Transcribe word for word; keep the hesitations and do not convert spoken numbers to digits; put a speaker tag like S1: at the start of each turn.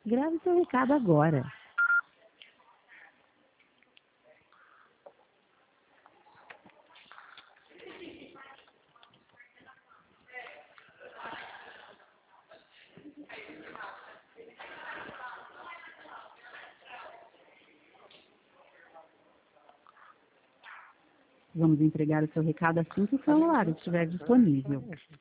S1: Grave seu recado agora. Vamos entregar o seu recado assim que o celular estiver disponível.